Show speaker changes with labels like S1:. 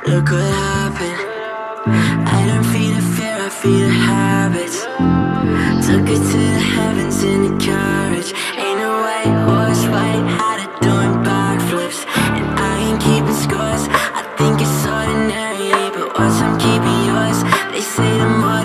S1: Look what happened. I don't feed a fear, I feed a habits. Took it to the heavens in a carriage. Ain't no white horse, white hat, doing backflips. And I ain't keeping scores. I think it's ordinary, but once I'm keeping yours, they say the more